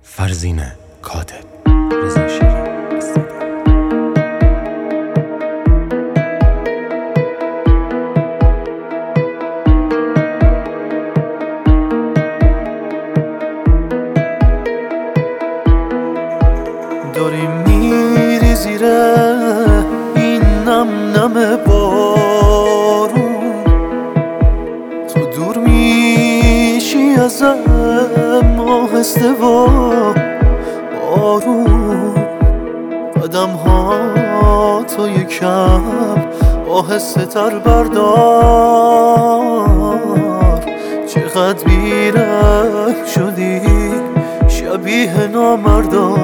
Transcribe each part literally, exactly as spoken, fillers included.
فرزین کاتب، رضا شیرین. داری میری زیر این نم نم بارون، تو دور میشی ازم آهسته و آروم. قدم ها تو یکم آهسته تر بردار، چقدر بی‌رحم شدی شبیه نامردا،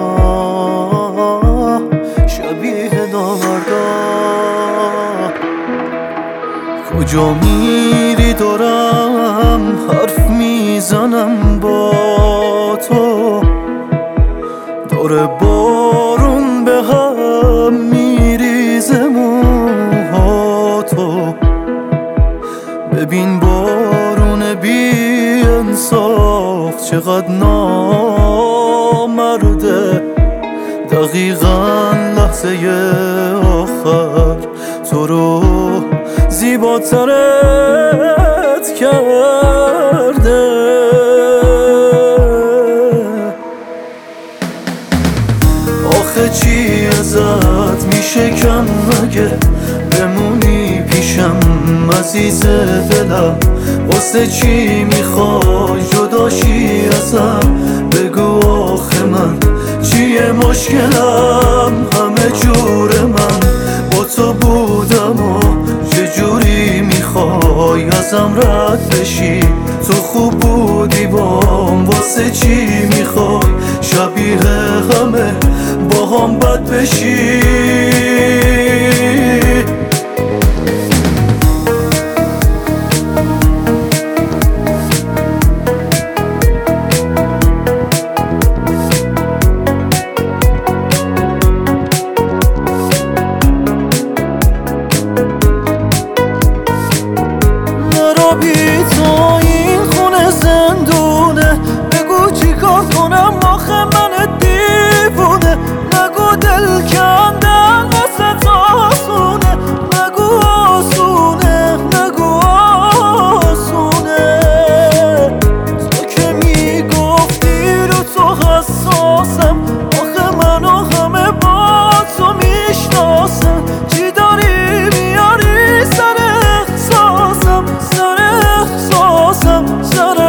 شبیه نامردا. کجا میری دارم حرف میزنم با تو، دور بارون به هم میریزه موهاتو. ببین بارون بی انصاف چقدر نامرده، دقیقاً لحظه آخر تو رو زیباترت کرده. آخه چی ازت میشه کم مگه بمونی پیشم عزیز دلم؟ واسه چی میخوای جداشی ازم؟ بگو آخه من چیه مشکلم؟ همه جور من با تو بودم و چجوری میخوای ازم رد بشی؟ تو خوب بودی بام، واسه چی میخوای شبیه همه با هم بد بشی؟ بی تو این خونه زندونه، بگو چی کار کنم آخه من دیوونه. نگو دل کندن واسه آسونه، نگو آسونه، نگو آسونه. تو که میگفتی رو تو حساسم، آخه منو همه با تو میشناسم. چی داری میاری سر احساسم، سر احساسم، سر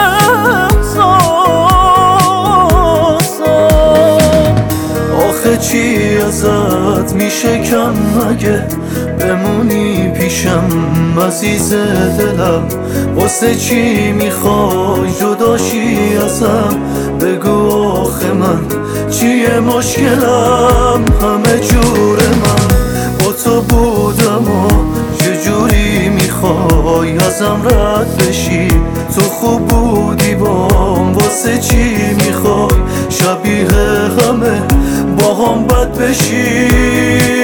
احساسم. آخه چی ازت میشه کم مگه بمونی پیشم عزیز دلم؟ واسه چی میخوای جداشی ازم؟ بگو آخه من چیه مشکلم؟ همه جور من با تو بودم و چجوری میخوای ازم رد بشی؟ تو خوب بودی بام، واسه چی میخوای شبیه همه با هم بد بشی؟